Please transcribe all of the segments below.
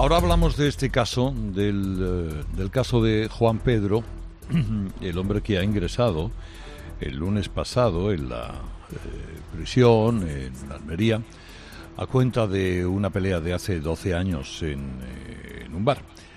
Ahora hablamos de este caso, del caso de Juan Pedro, el hombre que ha ingresado el lunes pasado en la prisión en Almería a cuenta de una pelea de hace 12 años en un bar.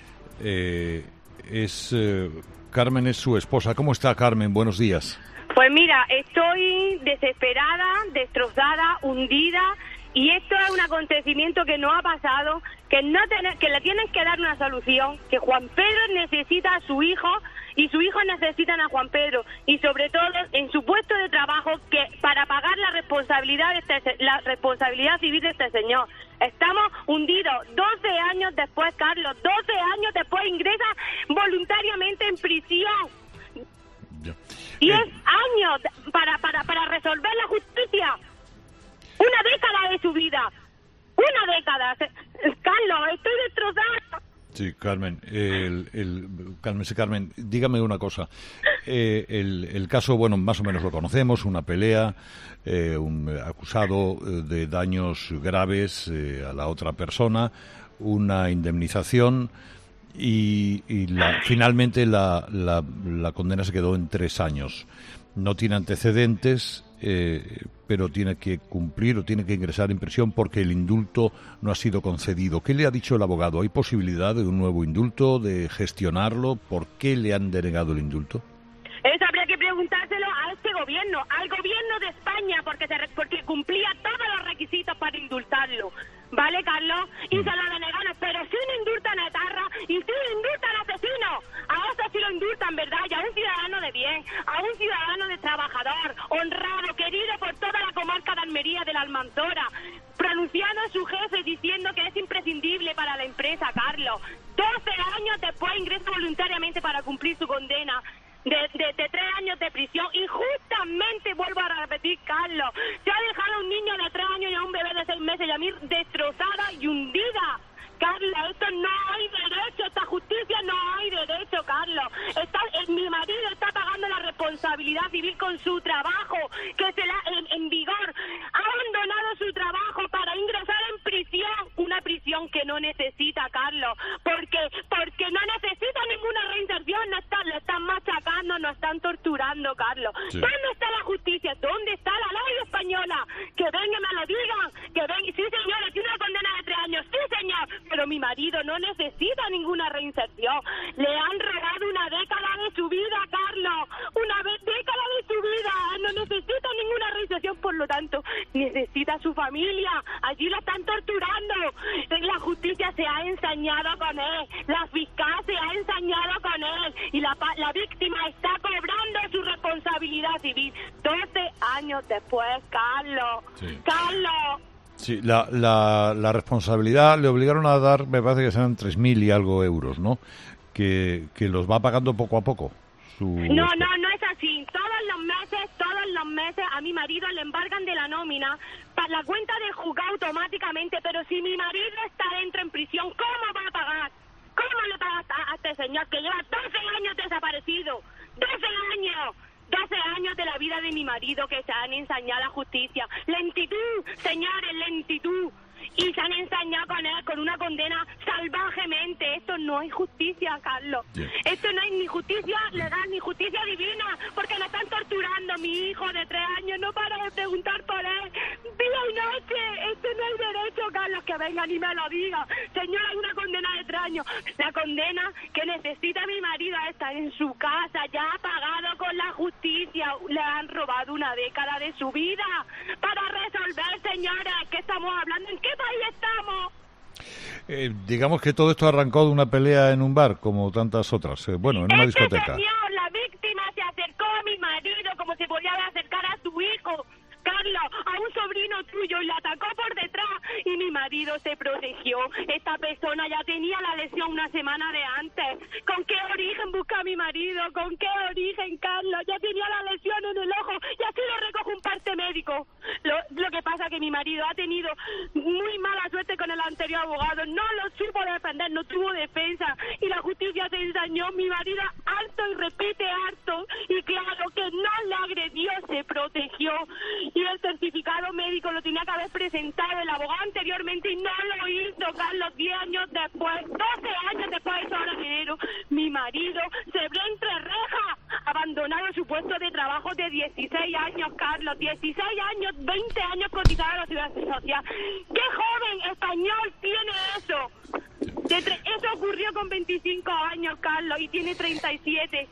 Carmen es su esposa. ¿Cómo está, Carmen? Buenos días. Pues mira, estoy desesperada, destrozada, hundida, y esto es un acontecimiento que no ha pasado, que le tienen que dar una solución, que Juan Pedro necesita a su hijo y su hijo necesitan a Juan Pedro, y sobre todo en su puesto de trabajo, que para pagar la responsabilidad civil de este señor. Estamos hundidos 12 años después, Carlos, 12 años después ingresa voluntariamente en prisión. Ya. 10 años para resolver la justicia. Una década de su vida. Una década. Carlos, estoy destrozada. Sí, Carmen. Carmen, dígame una cosa. El caso, bueno, más o menos lo conocemos, una pelea, un acusado de daños graves a la otra persona, una indemnización y finalmente la condena se quedó en 3 años. No tiene antecedentes, pero tiene que cumplir o tiene que ingresar en prisión porque el indulto no ha sido concedido. ¿Qué le ha dicho el abogado? ¿Hay posibilidad de un nuevo indulto, de gestionarlo? ¿Por qué le han denegado el indulto? Eso habría que preguntárselo a este gobierno, al gobierno de España, porque cumplía todos los requisitos para indultarlo. ¿Vale, Carlos? Y se lo denegaron, pero sí no indultan a etarra y sí indultan a asesinos. A eso sí lo indultan, ¿verdad? Y a un ciudadano de bien, a un ciudadano de trabajador, honrado, querido por toda la comarca de Almería, de la Almanzora, pronunciando a su jefe diciendo que es imprescindible para la empresa, Carlos. 12 años después ingresa voluntariamente para cumplir su condena de 3 años de prisión, y justamente vuelvo a repetir, Carlos, se ha dejado a un niño de 3 años y a un bebé de 6 meses y a mí destrozada y hundida. Carlos, esto no hay derecho, esta justicia no hay derecho, Carlos. Mi marido está pagando la responsabilidad civil con su trabajo, que se la en vigor. Ha abandonado su trabajo para ingresar en prisión, una prisión que no necesita, Carlos, porque no necesita ninguna reinserción, lo están machacando, nos están torturando, Carlos. Sí. ¿Dónde está la justicia? ¿Dónde está la ley española? Que vengan, me lo digan, que vengan. Sí, señor, tiene una condena de 3 años, sí, señor, pero mi marido no necesita ninguna reinserción. Le han robado una década de su vida, Carlos, década de su vida, no necesita ninguna reinserción, por lo tanto, necesita a su familia, allí lo están torturando, la justicia se ha ensañado con él, la fiscal se ha ensañado con él, y la víctima está cobrando su responsabilidad civil, 12 años después, Carlos. Sí. Carlos. Sí, la responsabilidad le obligaron a dar, me parece que serán 3.000 y algo euros, ¿no? Que los va pagando poco a poco. No es así. Todos los meses a mi marido le embargan de la nómina para la cuenta del juzgado automáticamente, pero si mi marido está dentro en prisión, ¿cómo va a pagar? ¿Cómo le pagas a este señor que lleva 12 años desaparecido? 12 años. 12 años de la vida de mi marido que se han ensañado a la justicia. Lentitud, señores, lentitud. Y se han ensañado con él con una condena salvajemente. Esto no es justicia, Carlos. Yeah. Esto no es ni justicia legal ni justicia divina, porque lo están torturando. Mi hijo de 3 años no para de preguntar por él día y noche. Esto no hay derecho, Carlos, que vengan y me lo digan. Señor, hay una condena de 3 años. La condena que necesita mi marido es estar en su casa, ya ha pagado con la justicia. Le han robado una década de su vida para resolver, señora. ¿Qué estamos hablando? ¿En qué país estamos? Digamos que todo esto arrancó de una pelea en un bar, como tantas otras. En una discoteca. Señor, la víctima se acercó a mi marido como se podía acercar a su hijo, Carlos, a un sobrino tuyo, y le atacó por detrás, y mi marido se protegió. Esta persona ya tenía la lesión una semana de antes. ¿Con qué origen busca a mi marido? ¿Con qué origen, Carlos? Ya tenía la lesión en el ojo y así lo recoge un parte médico. Lo que pasa es que mi marido ha tenido muy mala suerte con el anterior abogado, no lo supo defender, no tuvo defensa, y la justicia se ensañó. Mi marido harto y repite harto, y claro que no le agredió marido se protegió y el certificado médico lo tenía que haber presentado el abogado anteriormente y no lo hizo, Carlos. 10 años después, 12 años después, eso ahora en enero, mi marido se ve entre rejas, abandonado su puesto de trabajo de 16 años, Carlos, 16 años, 20 años cotizado a la Seguridad Social. ¿Qué joven español tiene eso? Eso ocurrió con 25 años, Carlos, y tiene 37.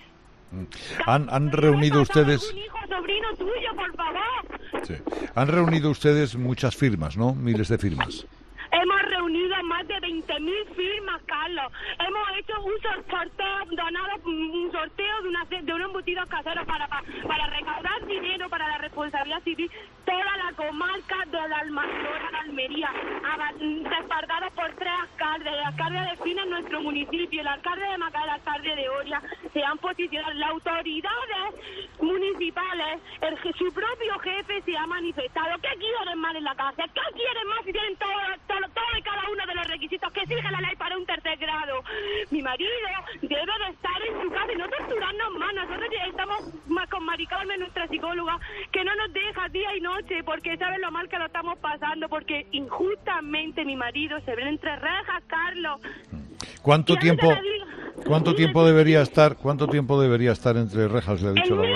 ¿Han reunido ustedes... Un hijo, sobrino tuyo, por favor. Sí. Han reunido ustedes muchas firmas, ¿no? Miles de firmas. Hemos reunido más de 20.000 firmas, Carlos. Hemos hecho un sorteo, donado un sorteo de unos embutidos caseros para recaudar dinero para la responsabilidad civil. Toda la comarca de la Almanzora de Almería, respaldados por 3 alcaldes. El alcalde de Fina en nuestro municipio, el alcalde de Maca, el alcalde de Oria, se han posicionado. Las autoridades municipales, su propio jefe se ha manifestado. ¿Qué quieren más en la cárcel? ¿Qué quieren más si tienen todo y cada uno de los requisitos que exige la ley para un tercer grado? Mi marido debe de estar en su casa y no torturarnos más. Nosotros ya estamos más con Mari Carmen, nuestra psicóloga, que no nos deja día y noche porque sabe lo mal que lo estamos pasando, porque injustamente mi marido se ve entre rejas, Carlos. ¿Cuánto tiempo debería estar entre rejas, le ha dicho el abogado?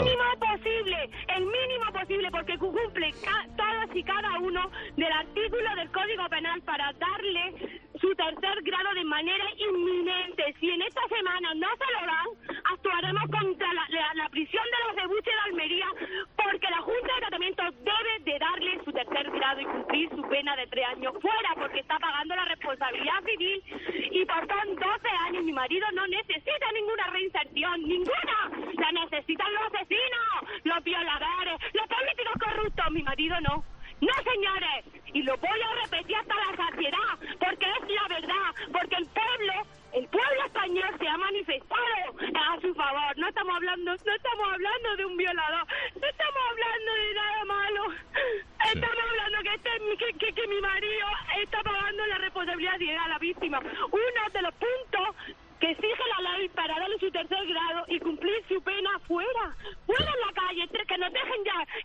El mínimo posible, porque cumple todos y cada uno del artículo del Código Penal para darle su tercer grado de manera inminente. Si en esta semana no se lo dan, actuaremos contra la prisión de los Cebuche de Almería, porque la Junta de Tratamiento debe de darle su tercer grado y cumplir su pena de 3 años fuera, porque está pagando la responsabilidad civil y pasan 12 años. Mi marido no necesita ninguna reinserción, ninguna. La necesitan los asesinos, los violadores, los políticos corruptos. Mi marido no. No, señores, y lo voy a repetir hasta la saciedad, porque es la verdad, porque el pueblo español se ha manifestado a su favor. No estamos hablando de un violador, no estamos hablando de nada malo. Sí. Estamos hablando que mi marido está pagando la responsabilidad civil a la víctima. Uno de los puntos que exige la ley para darle su tercer grado y cumplir su pena fuera en la calle, que nos dejen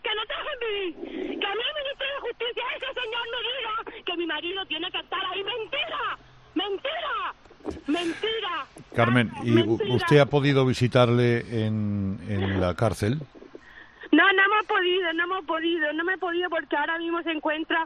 vivir, que a mí el Ministerio de Justicia, ese señor me diga que mi marido tiene que estar ahí. Mentira. Carmen, ¿y usted ha podido visitarle en la cárcel? No hemos podido porque ahora mismo se encuentra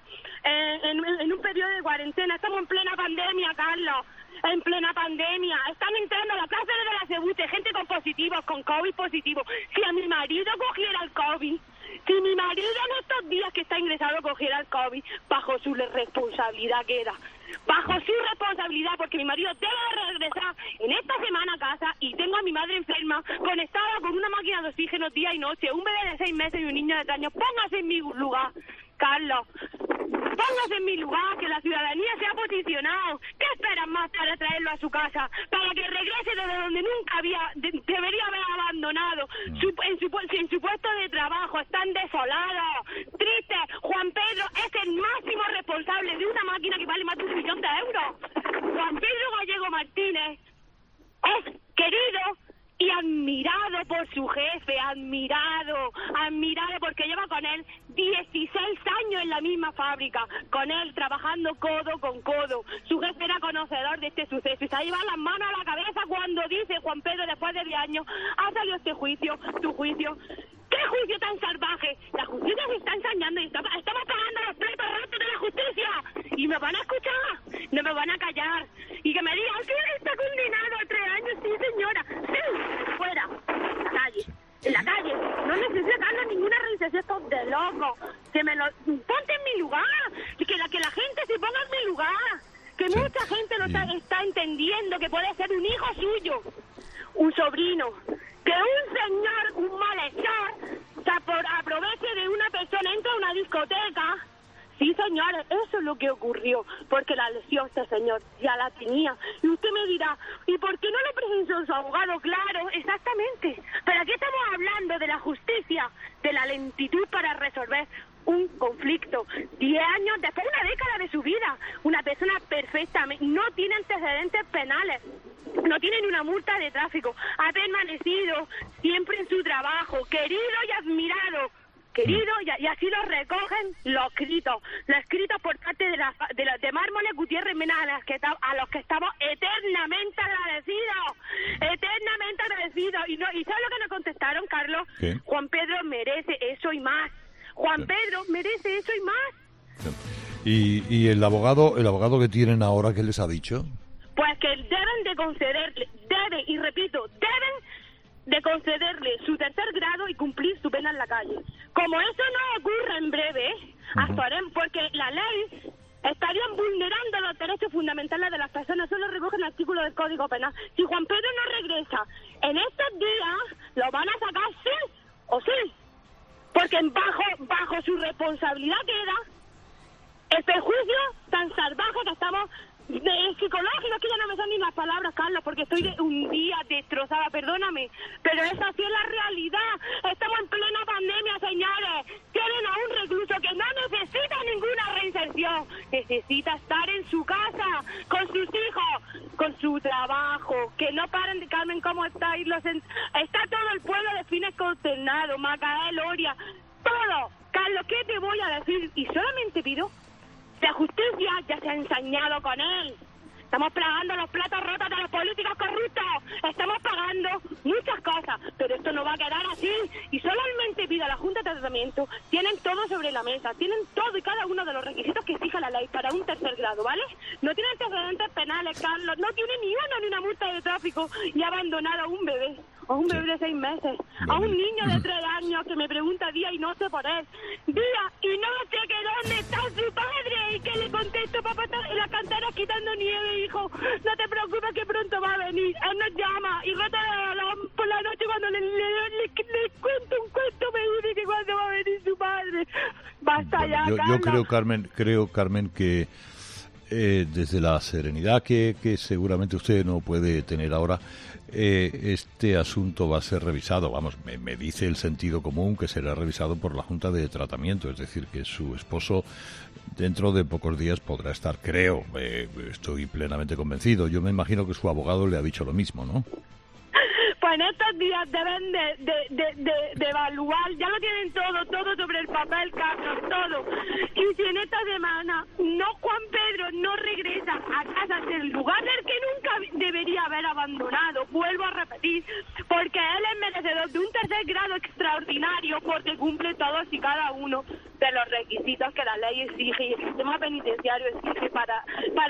en un periodo de cuarentena. Estamos en plena pandemia, Carlos. En plena pandemia. Están entrando a la cárcel de la Cebuche gente con positivos, con COVID positivo. Si a mi marido cogiera el COVID, si mi marido en estos días que está ingresado cogiera el COVID, bajo su responsabilidad queda. Bajo su responsabilidad, porque mi marido debe regresar en esta semana a casa y tengo a mi madre enferma, conectada con una máquina de oxígeno día y noche, un bebé de 6 meses y un niño de 3 años. Póngase en mi lugar, Carlos. Póngase en mi lugar, que la ciudadanía se ha posicionado. ¿Qué esperan más para traerlo a su casa? Para que regrese desde donde nunca debería haber abandonado. En su puesto de trabajo están desolados, tristes. Juan Pedro es el máximo responsable de una máquina que vale más de 1 millón de euros. Juan Pedro Gallego Martínez es querido y admirado por su jefe, admirado porque lleva con él 16 años en la misma fábrica, con él trabajando codo con codo. Su jefe era conocedor de este suceso y se ha llevado las manos a la cabeza cuando dice Juan Pedro, después de 10 años, ha salido este juicio, tu juicio. ¿Qué juicio tan salvaje? La justicia se está ensañando y estamos pagando los platos rotos de la justicia. ¿Y me van a escuchar? No me van a callar. Y que me digan que él está condenado a 3 años. Sí, señora. Sí, fuera. En la calle. No necesito darle ninguna reinserción. Esto de loco. Ponte en mi lugar. Que la gente se ponga en mi lugar. Que mucha gente no está entendiendo que puede ser un hijo suyo, un sobrino. Que un señor, un malhechor, se aproveche de una persona, entra a una discoteca. Sí, señores, eso es lo que ocurrió, porque la lesión este señor ya la tenía. Y usted me dirá, ¿y por qué no lo presentó su abogado? Claro, exactamente. Pero aquí estamos hablando de la justicia, de la lentitud para resolver. un conflicto. 10 años después, una década de su vida. Una persona perfecta, no tiene antecedentes penales, no tiene ni una multa de tráfico, ha permanecido siempre en su trabajo, querido y admirado. Querido, y así lo recogen los escritos por parte de Mármoles Gutiérrez Mena, a los que estamos eternamente agradecidos. ¿Y sabes lo que nos contestaron, Carlos? ¿Qué? Juan Pedro merece eso y más. Pedro merece eso y más. ¿Y el abogado que tienen ahora, qué les ha dicho? Pues que deben de concederle su tercer grado y cumplir su pena en la calle. Como eso no ocurre en breve, actuaremos, porque la ley estarían vulnerando los derechos fundamentales de las personas. Eso lo recoge el artículo del Código Penal. Si Juan Pedro no regresa en estos días, lo van a sacar sí o sí, porque bajo su responsabilidad queda el perjuicio tan salvaje que estamos... psicológico, que ya no me son ni las palabras, Carlos, porque estoy un día destrozada, perdóname, pero esa sí es la realidad. Estamos en plena pandemia, señores. Tienen a un recluso que no necesita ninguna reinserción, necesita estar en su casa, con sus hijos, con su trabajo, que no paren de... Carmen, ¿cómo está? Está todo el pueblo de Fines consternado, Macael, Oria, todo. Carlos, ¿qué te voy a decir? Y solamente pido... La justicia ya se ha ensañado con él. Estamos pagando los platos rotos de los políticos corruptos. Estamos pagando muchas cosas, pero esto no va a quedar así. Y solamente pido a la Junta de Tratamiento, tienen todo sobre la mesa, tienen todo y cada uno de los requisitos que exige la ley para un tercer grado, ¿vale? No tienen antecedentes penales, Carlos, no tiene ni una multa de tráfico y ha abandonado a un bebé. A un bebé de 6 meses, a un niño de 3 años que me pregunta día y noche por él. Día y noche que dónde está su padre. Y que le contesto, papá está en la cantera quitando nieve, hijo. No te preocupes que pronto va a venir. Él nos llama y rota por la noche cuando le cuento un cuento me dice que cuando va a venir su padre. Basta ya, yo creo, Carmen, que desde la serenidad que seguramente usted no puede tener ahora, este asunto va a ser revisado. Vamos, me dice el sentido común que será revisado por la Junta de Tratamiento, es decir, que su esposo dentro de pocos días podrá estar, creo, estoy plenamente convencido. Yo me imagino que su abogado le ha dicho lo mismo, ¿no? Pues en estos días deben de evaluar, ya lo tienen todo sobre el papel, Carlos, todo. Y si en esta semana Juan Pedro no regresa a casa del lugar del que nunca debería haber abandonado, vuelvo a repetir, porque él es merecedor de un tercer grado extraordinario porque cumple todos y cada uno de los requisitos que la ley exige y el sistema penitenciario exige para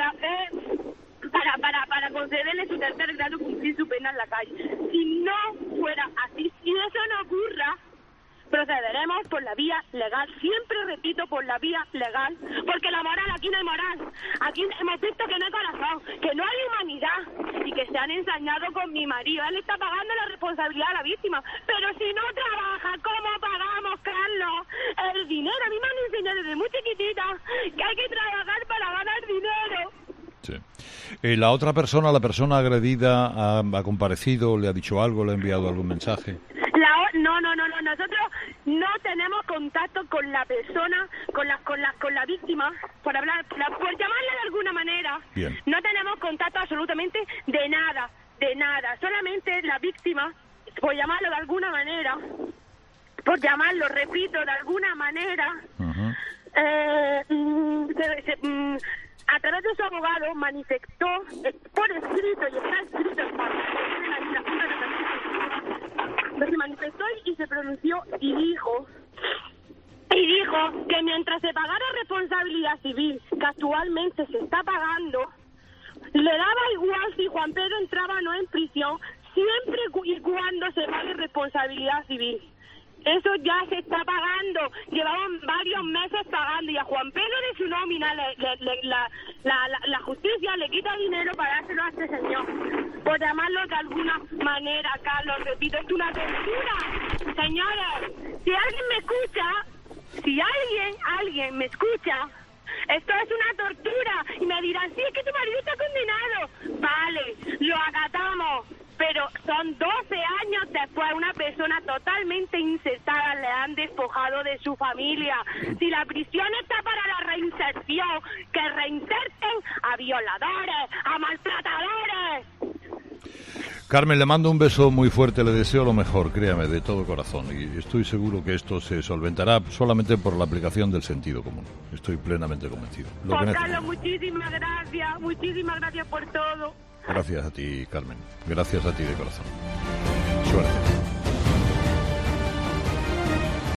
concederle su tercer grado, cumplir su pena en la calle. Si no fuera así, si eso no ocurra, procederemos por la vía legal. Siempre repito, por la vía legal, porque la moral, aquí no hay moral. Aquí hemos visto que no hay corazón, que no hay humanidad y que se han ensañado con mi marido. Él está pagando la responsabilidad a la víctima, pero si no trabaja, ¿cómo pagamos, Carlos? El dinero. A mí me han enseñado desde muy chiquitita que hay que trabajar para ganar dinero. Sí. La otra persona, la persona agredida, ha comparecido, le ha dicho algo, le ha enviado algún mensaje. No, nosotros no tenemos contacto con la persona, con la víctima, por llamarla de alguna manera. Bien. No tenemos contacto absolutamente de nada, solamente la víctima, por llamarlo de alguna manera, repito, de alguna manera, a través de su abogado manifestó por escrito, y está escrito en se manifestó y se pronunció y dijo que mientras se pagara responsabilidad civil, que actualmente se está pagando, le daba igual si Juan Pedro entraba o no en prisión, siempre y cuando se pague responsabilidad civil. Eso ya se está pagando, llevaban varios meses pagando, y a Juan Pedro de su nómina la justicia le quita dinero para dárselo a este señor, por llamarlo de alguna manera. Carlos, repito, es una tortura. Señores, si alguien me escucha, si alguien me escucha, esto es una tortura, y me dirán, sí, es que tu marido está condenado. Vale, lo acatamos, pero Pero son 12 años después, una persona totalmente insertada, le han despojado de su familia. Si la prisión está para la reinserción, que reinserten a violadores, a maltratadores. Carmen, le mando un beso muy fuerte, le deseo lo mejor, créame, de todo corazón. Y estoy seguro que esto se solventará solamente por la aplicación del sentido común. Estoy plenamente convencido. Juan Carlos, muchísimas gracias por todo. Gracias a ti, Carmen. Gracias a ti de corazón. Suerte.